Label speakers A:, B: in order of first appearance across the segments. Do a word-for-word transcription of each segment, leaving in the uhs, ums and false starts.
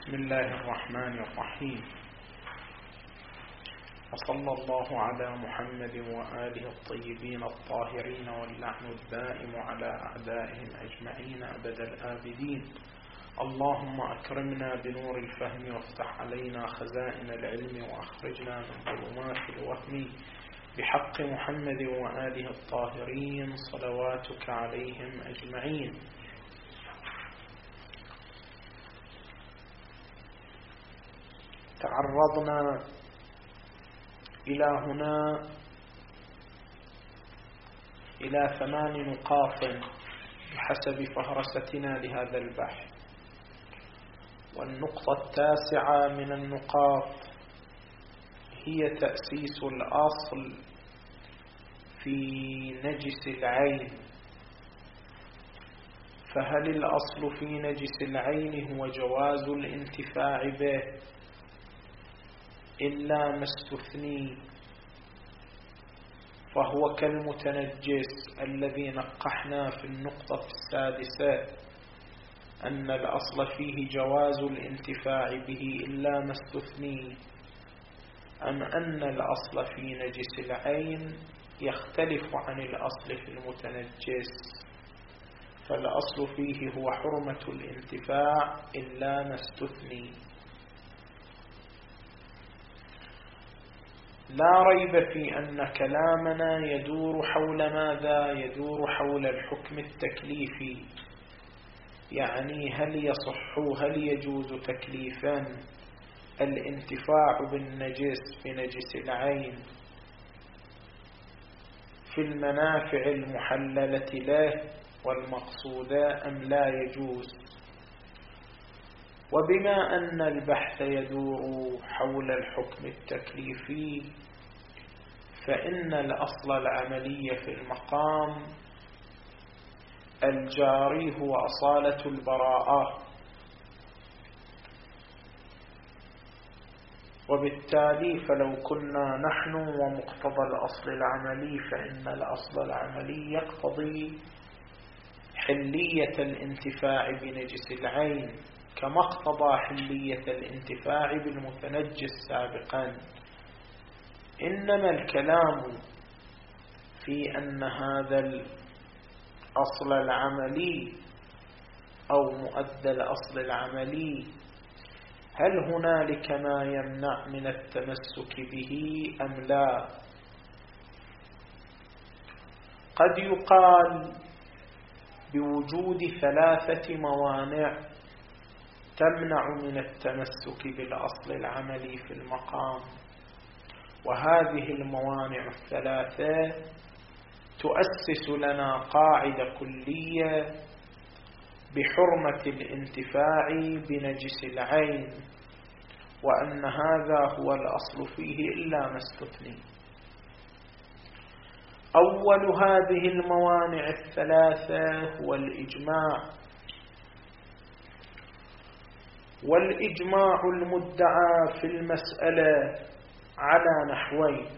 A: بسم الله الرحمن الرحيم. وصلى الله على محمد وآله الطيبين الطاهرين واللعن الدائم على أعدائهم أجمعين أبد الآبدين. اللهم أكرمنا بنور الفهم وافتح علينا خزائن العلم وأخرجنا من ظلمات الوهم بحق محمد وآله الطاهرين صلواتك عليهم أجمعين. تعرضنا إلى هنا إلى ثمان نقاط بحسب فهرستنا لهذا البحث، والنقطة التاسعة من النقاط هي تأسيس الأصل في نجس العين. فهل الأصل في نجس العين هو جواز الانتفاع به إلا ما استثني، فهو كالمتنجس الذي نقحنا في النقطة السادسة أن الأصل فيه جواز الانتفاع به إلا ما استثني، أم أن الأصل في نجس العين يختلف عن الأصل في المتنجس، فالأصل فيه هو حرمة الانتفاع إلا ما استثني. لا ريب في أن كلامنا يدور حول ماذا؟ يدور حول الحكم التكليفي، يعني هل يصح هل يجوز تكليفا الانتفاع بالنجس بنجس العين في المنافع المحللة له والمقصودة أم لا يجوز؟ وبما أن البحث يدور حول الحكم التكليفي، فإن الأصل العملي في المقام الجاري هو أصالة البراءة، وبالتالي فلو كنا نحن ومقتضى الأصل العملي فإن الأصل العملي يقتضي حلية الانتفاع بنجس العين كما اقتضى حلية الانتفاع بالمتنجس سابقا. إنما الكلام في أن هذا الأصل العملي أو مؤدى الأصل العملي هل هنالك ما يمنع من التمسك به أم لا؟ قد يقال بوجود ثلاثة موانع تمنع من التمسك بالأصل العملي في المقام، وهذه الموانع الثلاثة تؤسس لنا قاعدة كلية بحرمة الانتفاع بنجس العين، وأن هذا هو الأصل فيه إلا ما استثني. أول هذه الموانع الثلاثة هو الإجماع، والإجماع المدعى في المسألة على نحوين.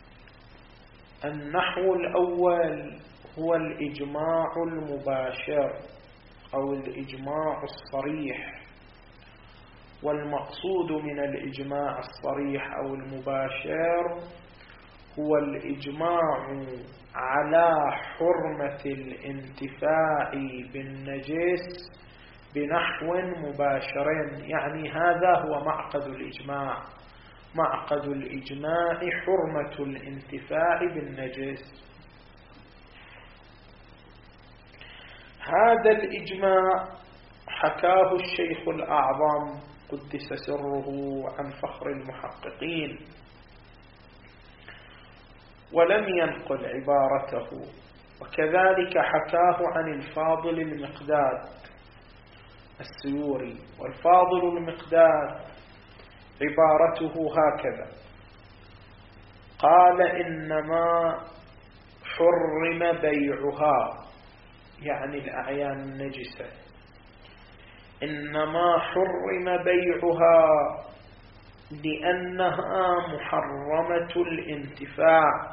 A: النحو الأول هو الإجماع المباشر أو الإجماع الصريح، والمقصود من الإجماع الصريح أو المباشر هو الإجماع على حرمة الانتفاع بالنجس بنحو مباشر، يعني هذا هو معقد الإجماع. معقد الإجماع حرمة الانتفاع بالنجس. هذا الإجماع حكاه الشيخ الأعظم قدس سره عن فخر المحققين، ولم ينقل عبارته، وكذلك حكاه عن الفاضل المقداد السيوري. والفاضل المقداد عبارته هكذا: قال إنما حرم بيعها، يعني الأعيان النجسة، إنما حرم بيعها لأنها محرمة الانتفاع،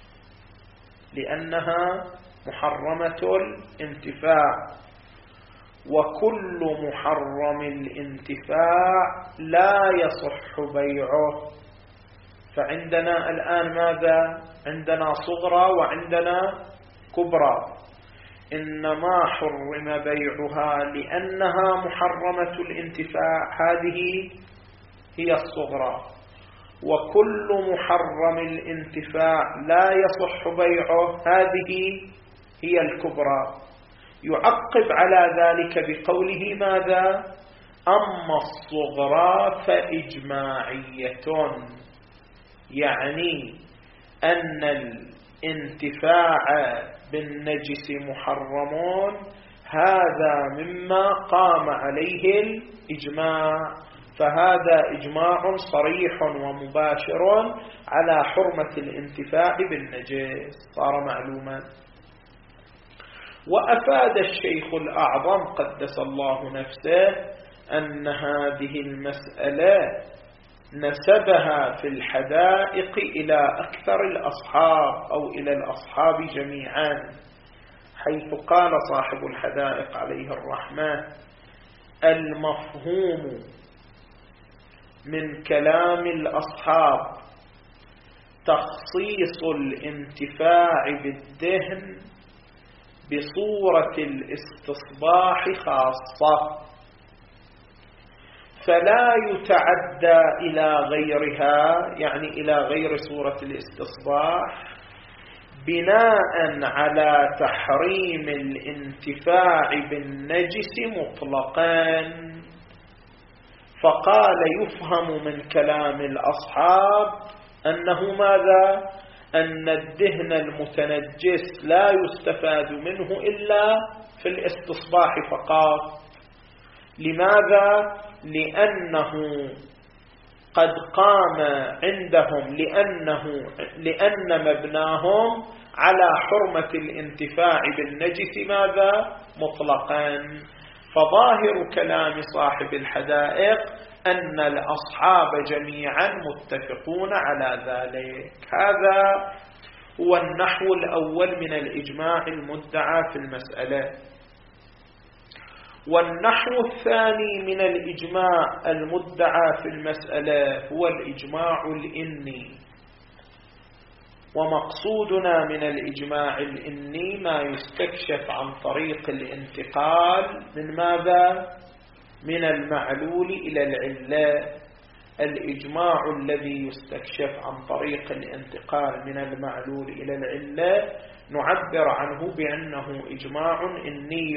A: لأنها محرمة الانتفاع. وكل محرم الانتفاع لا يصح بيعه. فعندنا الآن ماذا؟ عندنا صغرى وعندنا كبرى. إنما حرم بيعها لأنها محرمة الانتفاع، هذه هي الصغرى. وكل محرم الانتفاع لا يصح بيعه، هذه هي الكبرى. يعقب على ذلك بقوله ماذا؟ أما الصغرى فإجماعية، يعني أن الانتفاع بالنجس محرمون، هذا مما قام عليه الإجماع، فهذا إجماع صريح ومباشر على حرمة الانتفاع بالنجس، صار معلوما. وأفاد الشيخ الأعظم قدس الله نفسه أن هذه المسألة نسبها في الحدائق إلى أكثر الأصحاب أو إلى الأصحاب جميعا، حيث قال صاحب الحدائق عليه الرحمة: المفهوم من كلام الأصحاب تخصيص الانتفاع بالدهن بصورة الاستصباح خاصة، فلا يتعدى إلى غيرها، يعني إلى غير صورة الاستصباح، بناء على تحريم الانتفاع بالنجس مطلقا. فقال يفهم من كلام الأصحاب أنه ماذا؟ أن الدهن المتنجس لا يستفاد منه إلا في الاستصباح فقط. لماذا؟ لأنه قد قام عندهم لأنه لأن مبناهم على حرمة الانتفاع بالنجس ماذا؟ مطلقا. فظاهر كلام صاحب الحدائق أن الأصحاب جميعا متفقون على ذلك. هذا هو النحو الأول من الإجماع المدعى في المسألة. والنحو الثاني من الإجماع المدعى في المسألة هو الإجماع الإني. ومقصودنا من الإجماع الإني ما يستكشف عن طريق الانتقال من ماذا؟ من المعلول إلى العلة. الإجماع الذي يستكشف عن طريق الانتقال من المعلول إلى العلة نعبر عنه بأنه إجماع إني.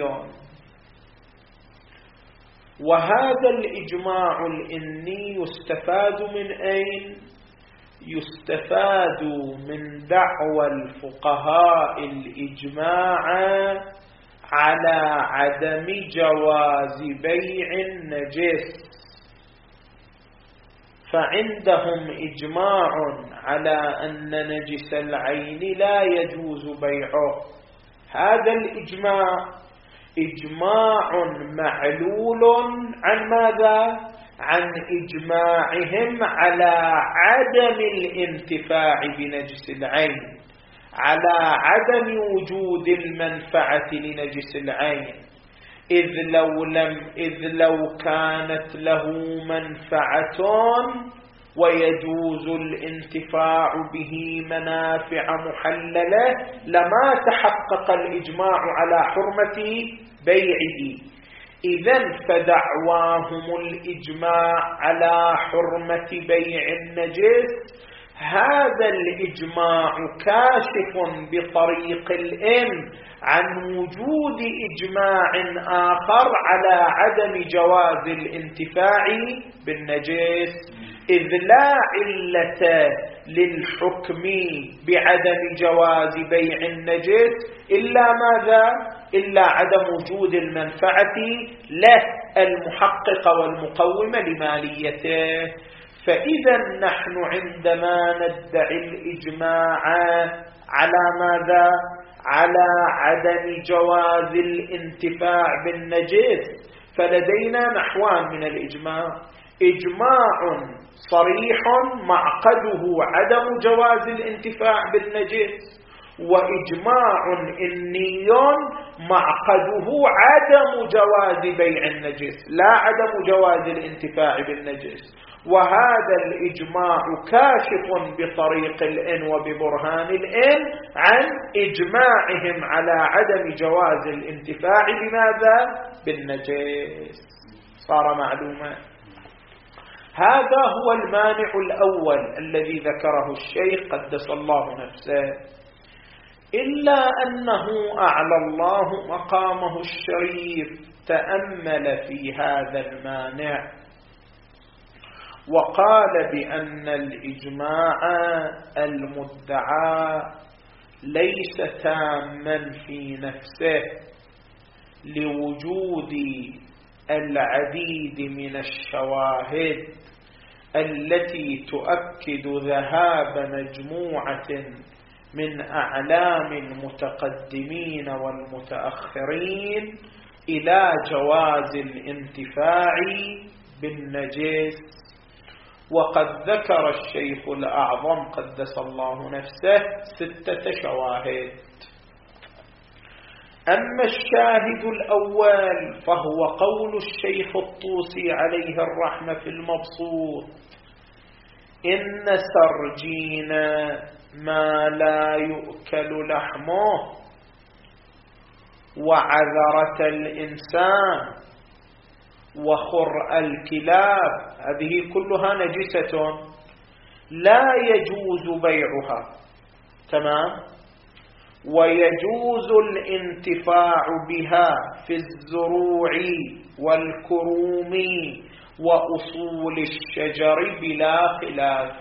A: وهذا الإجماع الإني يستفاد من أين؟ يستفاد من دعوى الفقهاء الإجماع على عدم جواز بيع النجس. فعندهم إجماع على أن نجس العين لا يجوز بيعه. هذا الإجماع إجماع معلول عن ماذا؟ عن إجماعهم على عدم الانتفاع بنجس العين، على عدم وجود المنفعة لنجس العين، إذ لو لم إذ لو كانت له منفعة ويجوز الانتفاع به منافع محللة لما تحقق الإجماع على حرمة بيعه. إذن فدعواهم الإجماع على حرمة بيع النجس، هذا الإجماع كاشف بطريق الإن عن وجود إجماع آخر على عدم جواز الانتفاع بالنجس، إذ لا علة للحكم بعدم جواز بيع النجس إلا ماذا؟ إلا عدم وجود المنفعة له المحققة والمقومة لماليته. فإذا نحن عندما ندعي الإجماع على ماذا؟ على عدم جواز الانتفاع بالنجس، فلدينا نحوان من الإجماع: إجماع صريح معقده عدم جواز الانتفاع بالنجس، وإجماع إني معقده عدم جواز بيع النجس لا عدم جواز الانتفاع بالنجس، وهذا الإجماع كاشف بطريق الإن وببرهان الإن عن إجماعهم على عدم جواز الانتفاع بماذا؟ بالنجس. صار معلوما. هذا هو المانع الأول الذي ذكره الشيخ قدس الله نفسه، إلا أنه أعلى الله مقامه الشريف تأمل في هذا المانع وقال بأن الإجماع المدعى ليس تاما في نفسه لوجود العديد من الشواهد التي تؤكد ذهاب مجموعة من أعلام المتقدمين والمتأخرين إلى جواز الانتفاع بالنجس. وقد ذكر الشيخ الأعظم قدس الله نفسه ستة شواهد. أما الشاهد الأول فهو قول الشيخ الطوسي عليه الرحمة في المبسوط: إن سرجين ما لا يؤكل لحمه وعذرة الإنسان وخرء الكلاب هذه كلها نجسة لا يجوز بيعها، تمام، ويجوز الانتفاع بها في الزروع والكروم وأصول الشجر بلا خلاف.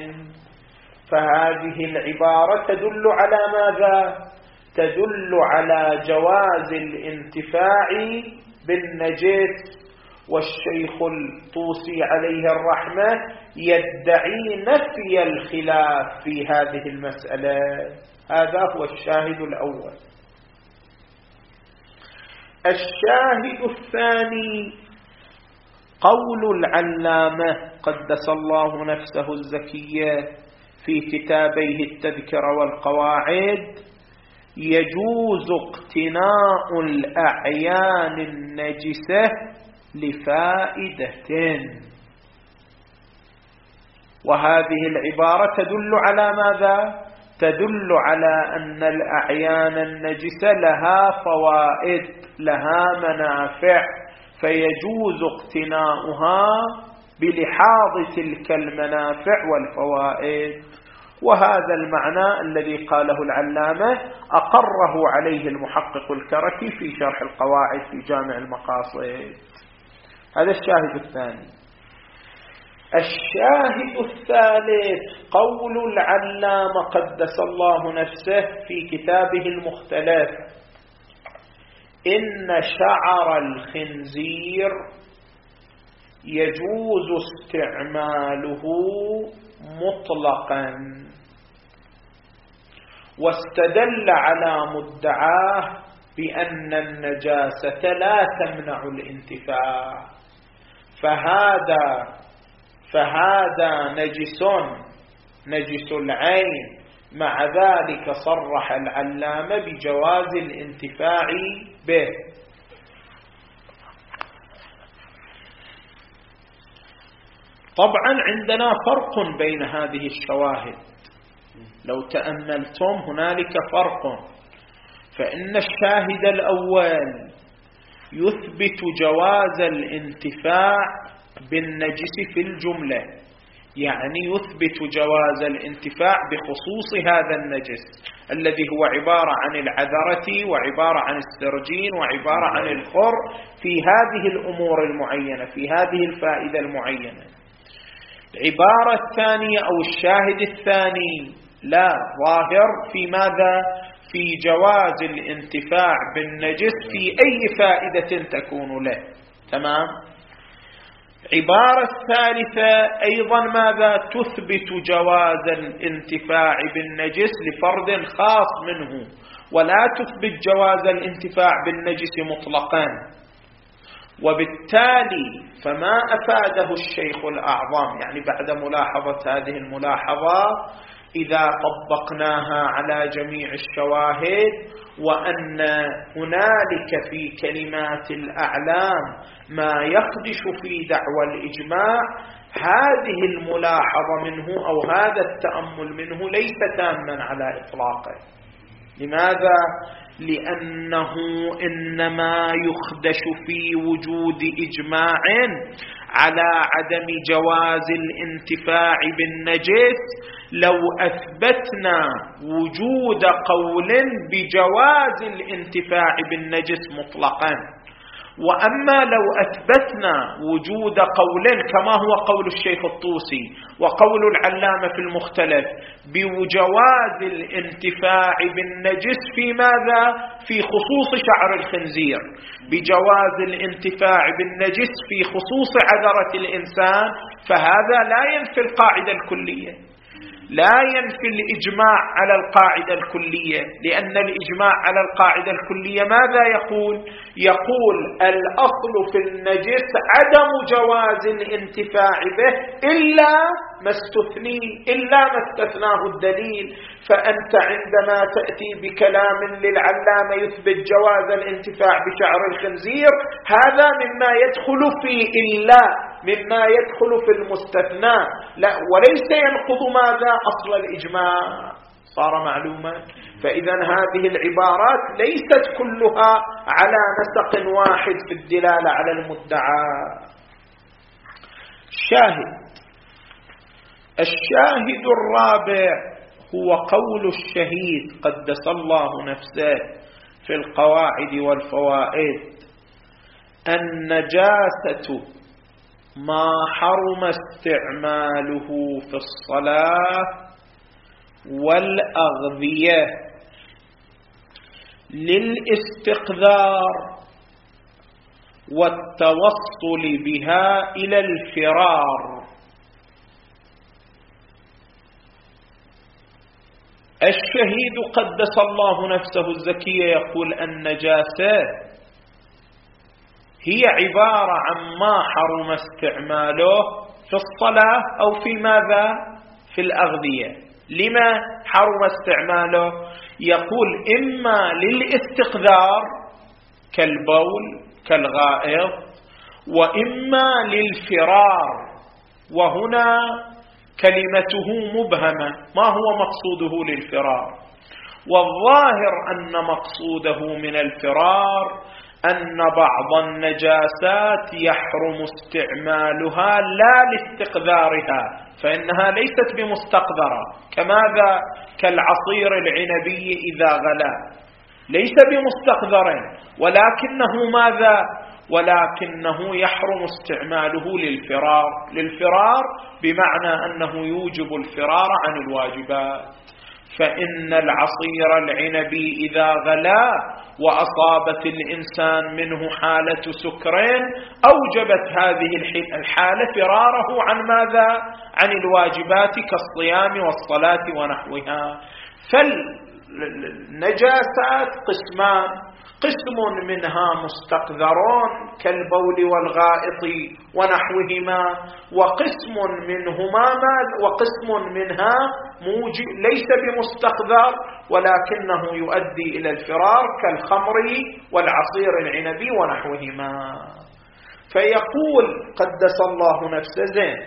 A: فهذه العبارة تدل على ماذا؟ تدل على جواز الانتفاع بالنجس. والشيخ الطوسي عليه الرحمة يدعي نفي الخلاف في هذه المسألة. هذا هو الشاهد الأول. الشاهد الثاني قول العلامة قدس الله نفسه الزكية في كتابيه التذكرة والقواعد: يجوز اقتناء الأعيان النجسة لفائدة. وهذه العبارة تدل على ماذا؟ تدل على أن الأعيان النجسة لها فوائد، لها منافع، فيجوز اقتناؤها بلحاظ تلك المنافع والفوائد. وهذا المعنى الذي قاله العلامة أقره عليه المحقق الكركي في شرح القواعد في جامع المقاصد. هذا الشاهد الثاني. الشاهد الثالث قول العلامة قدس الله نفسه في كتابه المختلف: إن شعر الخنزير يجوز استعماله مطلقا، واستدل على مدعاه بأن النجاسة لا تمنع الانتفاع، فهذا فهذا نجس نجس العين. مع ذلك صرح العلامة بجواز الانتفاع به. طبعا عندنا فرق بين هذه الشواهد، لو تأملتم هنالك فرق. فإن الشاهد الأول يثبت جواز الانتفاع بالنجس في الجملة، يعني يثبت جواز الانتفاع بخصوص هذا النجس الذي هو عبارة عن العذرة وعبارة عن السرجين وعبارة عن الخر في هذه الأمور المعينة، في هذه الفائدة المعينة. العبارة الثانية أو الشاهد الثاني لا ظاهر في ماذا؟ في جواز الانتفاع بالنجس في أي فائدة تكون له، تمام. عبارة الثالثة أيضا ماذا؟ تثبت جواز الانتفاع بالنجس لفرد خاص منه، ولا تثبت جواز الانتفاع بالنجس مطلقا. وبالتالي فما أفاده الشيخ الأعظم، يعني بعد ملاحظة هذه الملاحظة، إذا طبقناها على جميع الشواهد، وأن هنالك في كلمات الأعلام ما يخدش في دعوى الإجماع، هذه الملاحظة منه أو هذا التأمل منه ليس تاما على إطلاقه. لماذا؟ لأنه إنما يخدش في وجود إجماع على عدم جواز الانتفاع بالنجس لو أثبتنا وجود قول بجواز الانتفاع بالنجس مطلقا. وأما لو أثبتنا وجود قول كما هو قول الشيخ الطوسي وقول العلامة في المختلف بجواز الانتفاع بالنجس في ماذا؟ في خصوص شعر الخنزير، بجواز الانتفاع بالنجس في خصوص عذرة الإنسان، فهذا لا ينفي القاعدة الكلية، لا ينفي الإجماع على القاعدة الكلية، لأن الإجماع على القاعدة الكلية ماذا يقول؟ يقول الأصل في النجس عدم جواز الانتفاع به إلا ما استثني إلا ما استثناه الدليل. فأنت عندما تأتي بكلام للعلامة يثبت جواز الانتفاع بشعر الخنزير، هذا مما يدخل في إلا، مما يدخل في المستثنى، لا وليس ينقض ماذا؟ أصل الإجماع. صار معلوما؟ فإذا هذه العبارات ليست كلها على نسق واحد في الدلالة على المدعى. الشاهد الشاهد الرابع هو قول الشهيد قدس الله نفسه في القواعد والفوائد: النجاسة ما حرم استعماله في الصلاة والأغذية للاستقذار والتوصل بها إلى الفرار. الشهيد قدس الله نفسه الزكية يقول النجاسة هي عبارة عن ما حرم استعماله في الصلاة أو في ماذا؟ في الأغذية. لما حرم استعماله؟ يقول إما للاستقذار كالبول كالغائط، وإما للفرار، وهنا كلمته مبهمة، ما هو مقصوده للفرار؟ والظاهر أن مقصوده من الفرار أن بعض النجاسات يحرم استعمالها لا لاستقذارها، فإنها ليست بمستقذرة، كماذا؟ كالعصير العنبي إذا غلا ليس بمستقذر، ولكنه ماذا؟ ولكنه يحرم استعماله للفرار. للفرار بمعنى أنه يوجب الفرار عن الواجبات. فإن العصير العنبي إذا غلا وأصابت الإنسان منه حالة سكر أوجبت هذه الحالة فراره عن ماذا؟ عن الواجبات كالصيام والصلاة ونحوها. فالنجاسات قسمان: قسم منها مستقذرون كالبول والغائط ونحوهما، وقسم منهما وقسم منها موجب ليس بمستقذر ولكنه يؤدي إلى الفرار كالخمر والعصير العنبي ونحوهما. فيقول قدس الله نفسه: زين،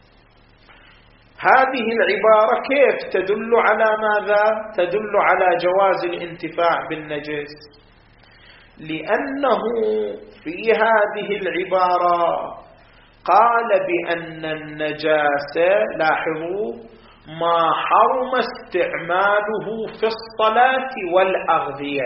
A: هذه العبارة كيف تدل على ماذا؟ تدل على جواز الانتفاع بالنجس، لأنه في هذه العبارة قال بأن النجاسة، لاحظوا، ما حرم استعماله في الصلاة والأغذية،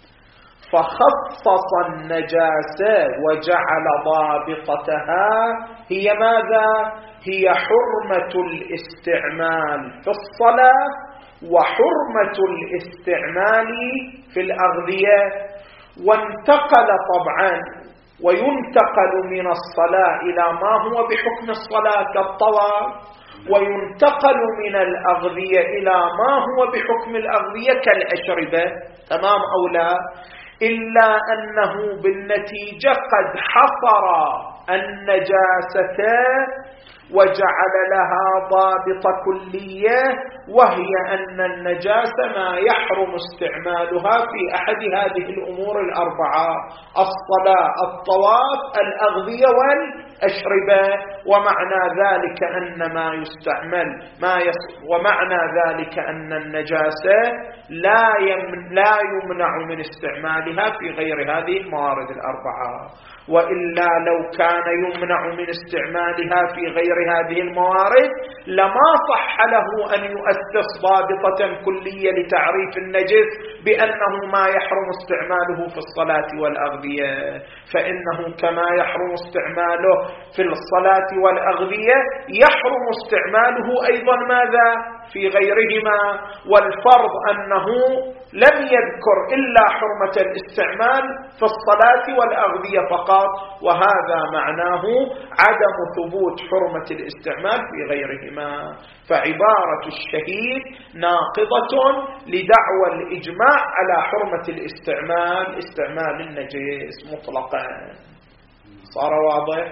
A: فخصص النجاسة وجعل ضابطتها هي ماذا؟ هي حرمة الاستعمال في الصلاة وحرمة الاستعمال في الأغذية. وانتقل طبعا وينتقل من الصلاة إلى ما هو بحكم الصلاة كالطواف، وينتقل من الأغذية إلى ما هو بحكم الأغذية كالأشربة، تمام أو لا؟ إلا أنه بالنتيجة قد حصر النجاسة وجعل لها ضابط كلية، وهي أن النجاسة ما يحرم استعمالها في أحد هذه الأمور الأربعة: الصلاة، الطواف، الأغذية والأشربة. ومعنى ذلك أن ما يستعمل ما يص... ومعنى ذلك أن النجاسة لا, يم... لا يمنع من استعمالها في غير هذه الموارد الأربعة. وإلا لو كان يمنع من استعمالها في غير هذه الموارد لما صح له أن يؤسس ضابطة كلية لتعريف النجس بأنه ما يحرم استعماله في الصلاة والأغذية، فإنه كما يحرم استعماله في الصلاة والأغذية يحرم استعماله أيضا ماذا؟ في غيرهما. والفرض أنه لم يذكر إلا حرمة الاستعمال في الصلاة والأغذية فقط، وهذا معناه عدم ثبوت حرمة الاستعمال في غيرهما. فعبارة الشهيد ناقضة لدعوى الإجماع على حرمة الاستعمال، استعمال النجس مطلقا. صار واضح؟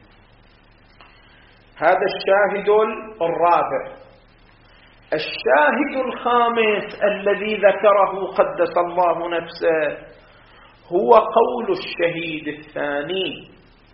A: هذا الشاهد الرابع. الشاهد الخامس الذي ذكره قدس الله نفسه هو قول الشهيد الثاني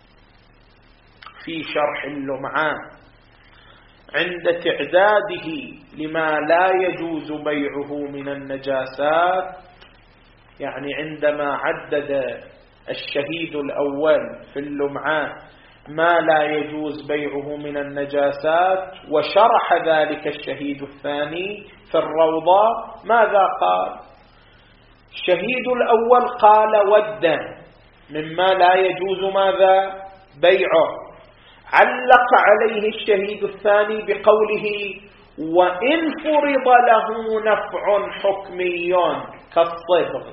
A: في شرح اللمعان عند تعداده لما لا يجوز بيعه من النجاسات. يعني عندما عدد الشهيد الأول في اللمعان ما لا يجوز بيعه من النجاسات وشرح ذلك الشهيد الثاني في الروضة، ماذا قال؟ الشهيد الأول قال والدم مما لا يجوز ماذا؟ بيعه. علق عليه الشهيد الثاني بقوله وإن فرض له نفع حكمي كالصبغ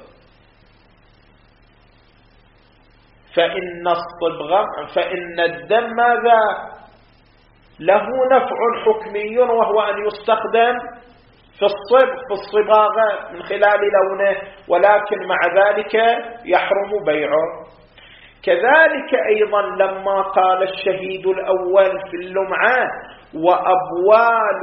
A: فإن الصبغ فإن الدم ماذا؟ له نفع حكمي وهو أن يستخدم في الصبغ في الصباغة من خلال لونه، ولكن مع ذلك يحرم بيعه. كذلك أيضا لما قال الشهيد الأول في اللمعان وأبوال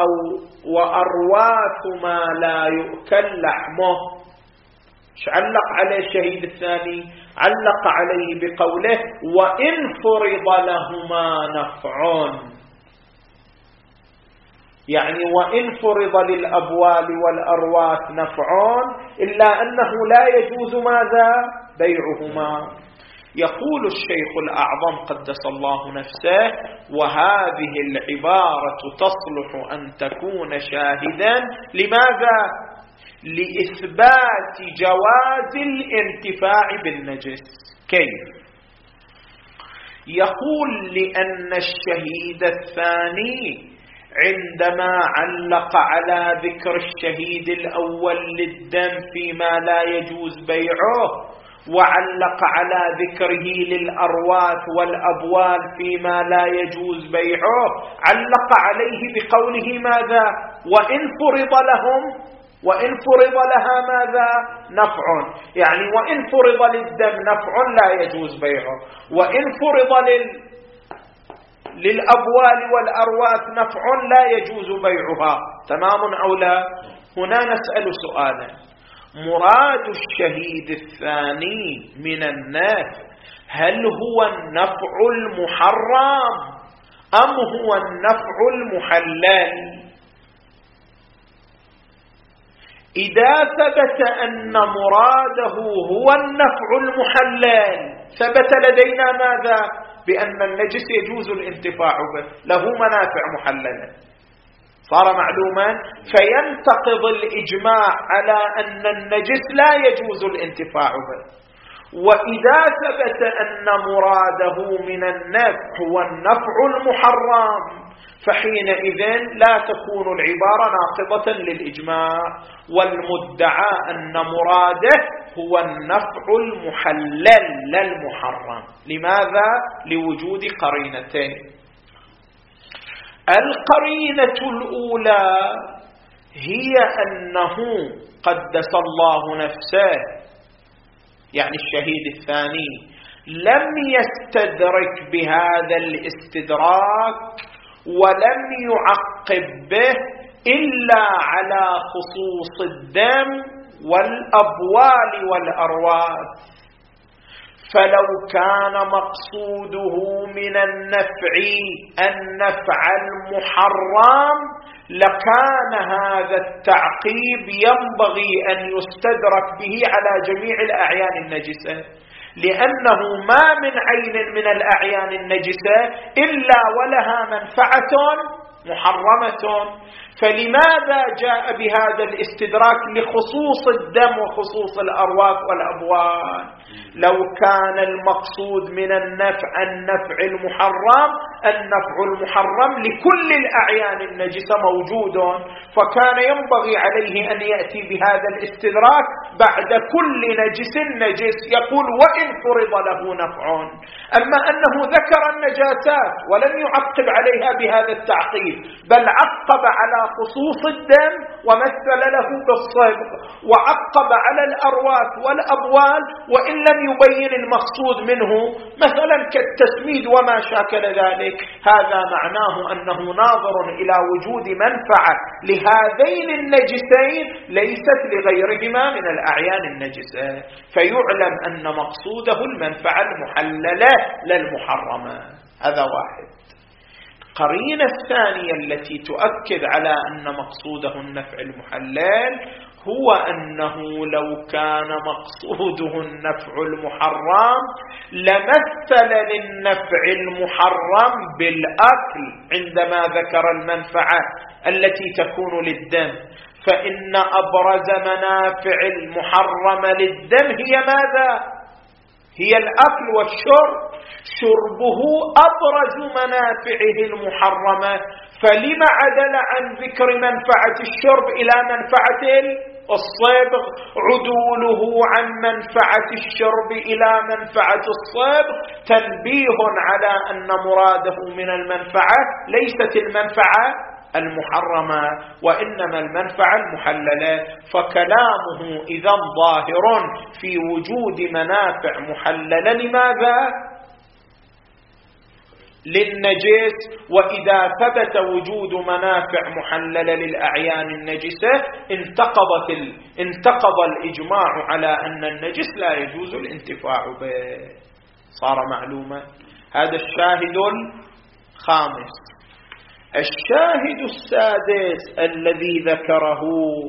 A: وأرواث ما لا يؤكل لحمه، علق عليه الشهيد الثاني؟ علق عليه بقوله وإن فرض لهما نفع، يعني وإن فرض للأبوال والأرواث نفع إلا أنه لا يجوز ماذا؟ بيعهما. يقول الشيخ الأعظم قدس الله نفسه وهذه العبارة تصلح أن تكون شاهدا لماذا؟ لإثبات جواز الانتفاع بالنجس. كيف؟ يقول لأن الشهيد الثاني عندما علق على ذكر الشهيد الأول للدم فيما لا يجوز بيعه وعلق على ذكره للأرواث والأبوال فيما لا يجوز بيعه علق عليه بقوله ماذا؟ وإن فرض لهم وإن فرض لها ماذا؟ نفع، يعني وإن فرض للدم نفع لا يجوز بيعه، وإن فرض لل... للأبوال والأرواث نفع لا يجوز بيعها. تمام أو لا؟ هنا نسأل سؤالا: مراد الشهيد الثاني من النفع هل هو النفع المحرم أم هو النفع المحلل؟ إذا ثبت أن مراده هو النفع المحلل ثبت لدينا ماذا؟ بأن النجس يجوز الانتفاع به، له منافع محللة، صار معلوما. فينتقض الإجماع على أن النجس لا يجوز الانتفاع به. وإذا ثبت أن مراده من النفع هو النفع المحرم فحينئذ لا تكون العبارة ناقضة للإجماع، والمدعى أن مراده هو النفع المحلل لا المحرم. لماذا؟ لوجود قرينتين. القرينة الأولى هي أنه قدس الله نفسه يعني الشهيد الثاني لم يستدرك بهذا الاستدراك ولم يعقب به إلا على خصوص الدم والأبوال والأرواث. فلو كان مقصوده من النفع النفع المحرم لكان هذا التعقيب ينبغي أن يستدرك به على جميع الأعيان النجسة، لأنه ما من عين من الأعيان النجسة إلا ولها منفعة محرمة. فلماذا جاء بهذا الاستدراك لخصوص الدم وخصوص الأرواث والأبوال؟ لو كان المقصود من النفع النفع المحرم، النفع المحرم لكل الأعيان النجسة موجود، فكان ينبغي عليه أن يأتي بهذا الاستدراك بعد كل نجس نجس، يقول وإن فرض له نفع. أما أنه ذكر النجاسات ولم يعقب عليها بهذا التعقيب، بل عقب على خصوص الدم ومثل له بالصبغ، وعقب على الأرواث والأبوال وإن لم يبين المقصود منه مثلا كالتسميد وما شاكل ذلك. هذا معناه أنه ناظر إلى وجود منفعة لهذين النجسين ليست لغيرهما من الأعيان النجسة، فيعلم أن مقصوده المنفعة المحللة للمحرمة. هذا واحد. القرينة الثانية التي تؤكد على أن مقصوده النفع المحلل هو أنه لو كان مقصوده النفع المحرم لمثل للنفع المحرم بالأكل عندما ذكر المنفعة التي تكون للدم، فإن أبرز منافع المحرمة للدم هي ماذا؟ هي الأكل والشرب. شربه أبرز منافعه المحرمة، فلما عدل عن ذكر منفعة الشرب إلى منفعة الصبغ؟ عدوله عن منفعة الشرب إلى منفعة الصبغ تنبيه على أن مراده من المنفعة ليست المنفعة المحرمة وإنما المنفعة المحللة. فكلامه إذا ظاهر في وجود منافع محللة. لماذا؟ للنجس. وإذا ثبت وجود منافع محللة للأعيان النجسة انتقضت ال... انتقض الإجماع على أن النجس لا يجوز الانتفاع به. صار معلومة. هذا الشاهد الخامس. الشاهد السادس الذي ذكره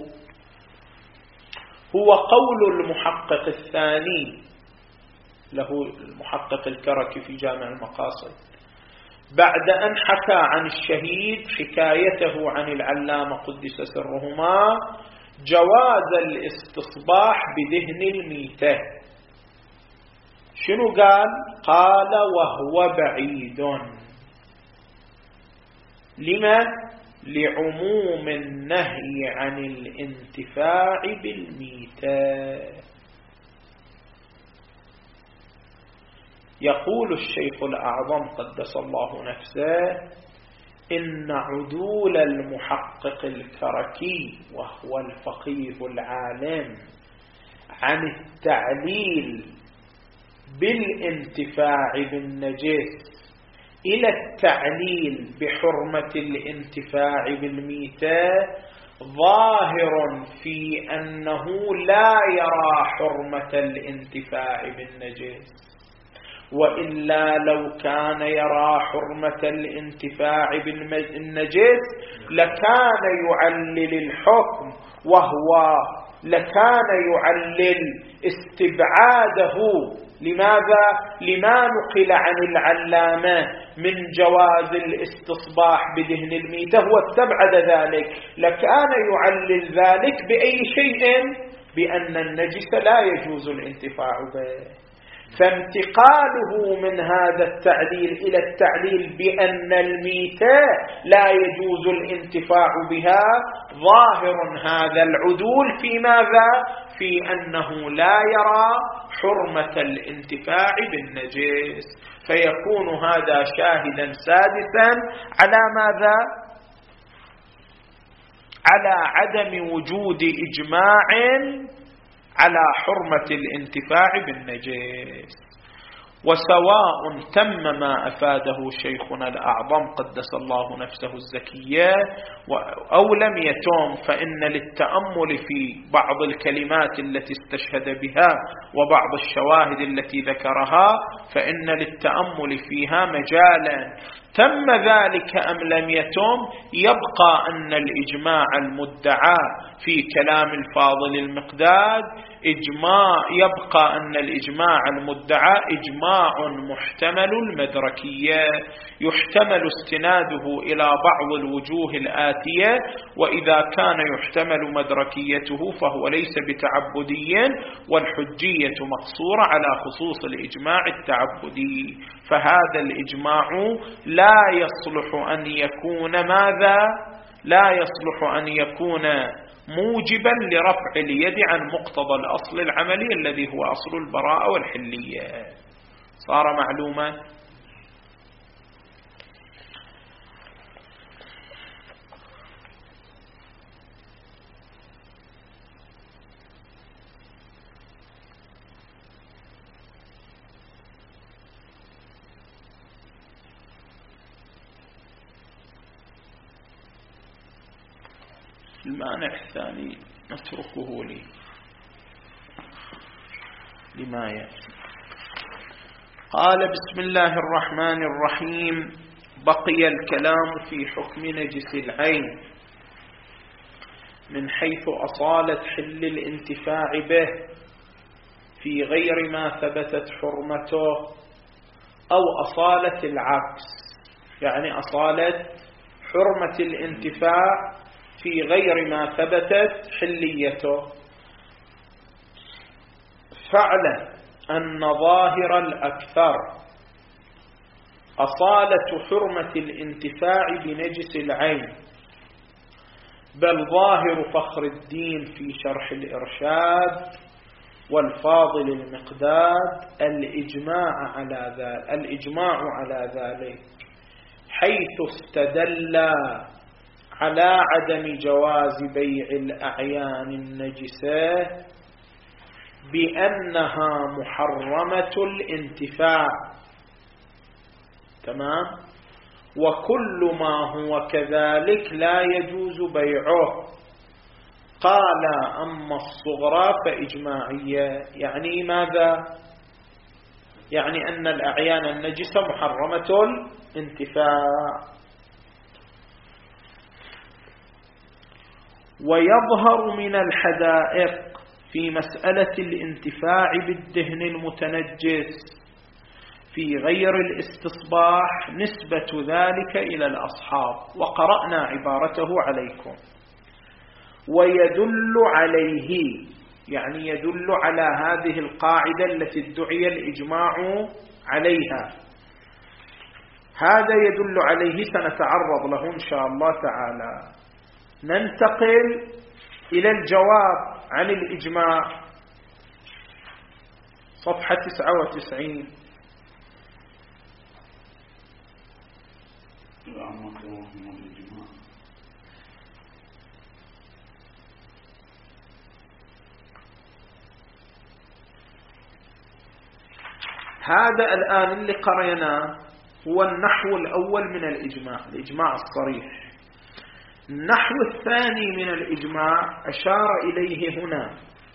A: هو قول المحقق الثاني له، المحقق الكركي في جامع المقاصد، بعد أن حكى عن الشهيد حكايته عن العلامة قدس سرهما جواز الاستصباح بدهن الميتة. شنو قال؟ قال وهو بعيد. لما؟ لعموم النهي عن الانتفاع بالميتة. يقول الشيخ الأعظم قدس الله نفسه إن عدول المحقق الكركي وهو الفقيه العالم عن التعليل بالانتفاع بالنجس إلى التعليل بحرمة الانتفاع بالميتة ظاهر في أنه لا يرى حرمة الانتفاع بالنجس، وإلا لو كان يرى حرمة الانتفاع بالنجس لكان يعلل الحكم، وهو لكان يعلل استبعاده. لماذا؟ لما نقل عن العلامة من جواز الاستصباح بدهن الميتة واستبعد ذلك، لكان يعلل ذلك بأي شيء؟ بأن النجس لا يجوز الانتفاع به. فانتقاله من هذا التعليل إلى التعليل بأن الميتة لا يجوز الانتفاع بها ظاهر هذا العدول في ماذا؟ في أنه لا يرى حرمة الانتفاع بالنجس، فيكون هذا شاهدا سادسا على ماذا؟ على عدم وجود إجماع على حرمة الانتفاع بالنجس. وسواء تم ما أفاده شيخنا الأعظم قدس الله نفسه الزكية أو لم يتم، فإن للتأمل في بعض الكلمات التي استشهد بها وبعض الشواهد التي ذكرها، فإن للتأمل فيها مجالا. تم ذلك أم لم يتم، يبقى أن الإجماع المدعى في كلام الفاضل المقداد إجماع، يبقى أن الإجماع المدعى إجماع محتمل المدركية، يحتمل استناده إلى بعض الوجوه الآتية، وإذا كان يحتمل مدركيته فهو ليس بتعبدي، والحجية مقصورة على خصوص الإجماع التعبدي. فهذا الإجماع لا يصلح أن يكون ماذا؟ لا يصلح أن يكون موجبا لرفع اليد عن مقتضى الأصل العملي الذي هو أصل البراءة والحلية. صار معلوما؟ المانع الثاني نتركه لي لما يأتي. قال بسم الله الرحمن الرحيم: بقي الكلام في حكم نجس العين من حيث أصالة حل الانتفاع به في غير ما ثبتت حرمته، أو أصالة العكس، يعني أصالة حرمة الانتفاع في غير ما ثبتت حليته. فاعلم أن ظاهر الأكثر أصالة حرمة الانتفاع بنجس العين، بل ظاهر فخر الدين في شرح الإرشاد والفاضل المقداد الإجماع على ذلك الإجماع على ذلك حيث استدل على عدم جواز بيع الأعيان النجسة بأنها محرمة الانتفاع. تمام؟ وكل ما هو كذلك لا يجوز بيعه. قال أما الصغرى فإجماعية، يعني ماذا؟ يعني أن الأعيان النجسة محرمة الانتفاع. ويظهر من الحدائق في مسألة الانتفاع بالدهن المتنجس في غير الاستصباح نسبة ذلك إلى الأصحاب، وقرأنا عبارته عليكم. ويدل عليه، يعني يدل على هذه القاعدة التي ادعي الإجماع عليها، هذا يدل عليه، سنتعرض له إن شاء الله تعالى. ننتقل إلى الجواب عن الإجماع، صفحة تسعة وتسعين. هذا الآن اللي قرأناه هو النحو الأول من الإجماع، الإجماع الصريح. النحو الثاني من الإجماع أشار إليه هنا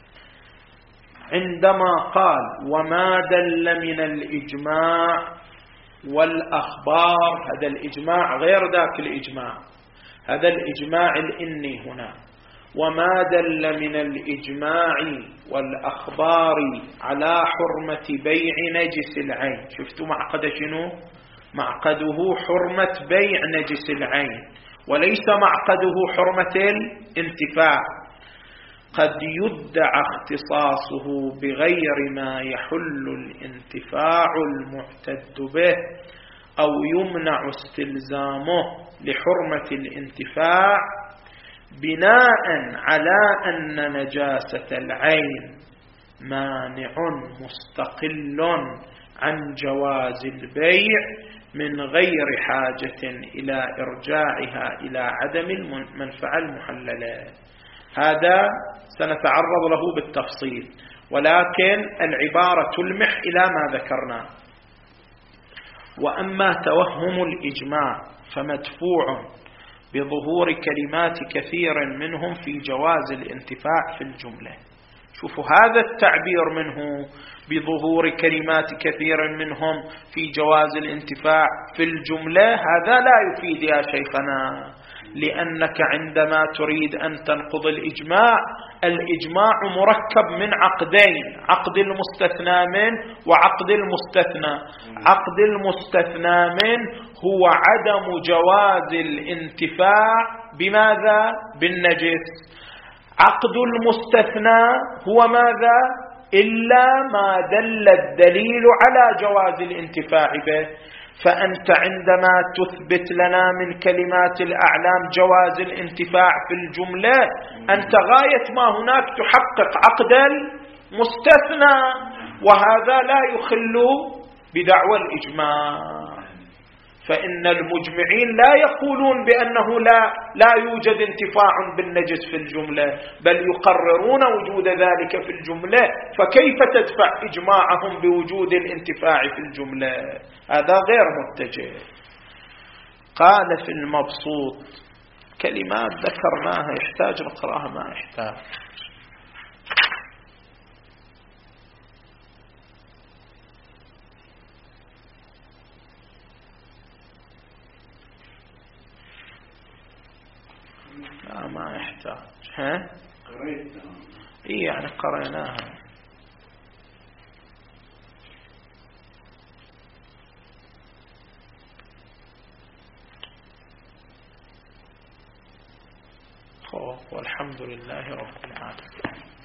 A: عندما قال: وما دل من الإجماع والأخبار. هذا الإجماع غير ذاك الإجماع، هذا الإجماع الإني هنا. وما دل من الإجماع والأخبار على حرمة بيع نجس العين. شفتوا معقد شنو؟ معقده حرمة بيع نجس العين، وليس معقده حرمة الانتفاع. قد يدعى اختصاصه بغير ما يحل الانتفاع المعتد به، أو يمنع استلزامه لحرمة الانتفاع بناء على أن نجاسة العين مانع مستقل عن جواز البيع من غير حاجة إلى إرجاعها إلى عدم المنفعة المحللة. هذا سنتعرض له بالتفصيل، ولكن العبارة تلمح إلى ما ذكرنا. وأما توهم الإجماع فمدفوع بظهور كلمات كثير منهم في جواز الانتفاع في الجملة. شوفوا هذا التعبير منه بظهور كلمات كثير منهم في جواز الانتفاع في الجملة، هذا لا يفيد يا شيخنا، لأنك عندما تريد أن تنقض الإجماع، الإجماع مركب من عقدين، عقد المستثنى منه وعقد المستثنى. عقد المستثنى منه هو عدم جواز الانتفاع بماذا؟ بالنجس. عقد المستثنى هو ماذا؟ إلا ما دل الدليل على جواز الانتفاع به. فأنت عندما تثبت لنا من كلمات الأعلام جواز الانتفاع في الجملة، أنت غاية ما هناك تحقق عقد المستثنى، وهذا لا يخل بدعوى الإجماع. فإن المجمعين لا يقولون بأنه لا, لا يوجد انتفاع بالنجس في الجملة، بل يقررون وجود ذلك في الجملة، فكيف تدفع إجماعهم بوجود الانتفاع في الجملة؟ هذا غير متجه. قال في المبسوط كلمات ذكرناها يحتاج نقراها ما يحتاج. لا ما يحتاج. ها إيه يعني قرأناها. والحمد لله رب العالمين.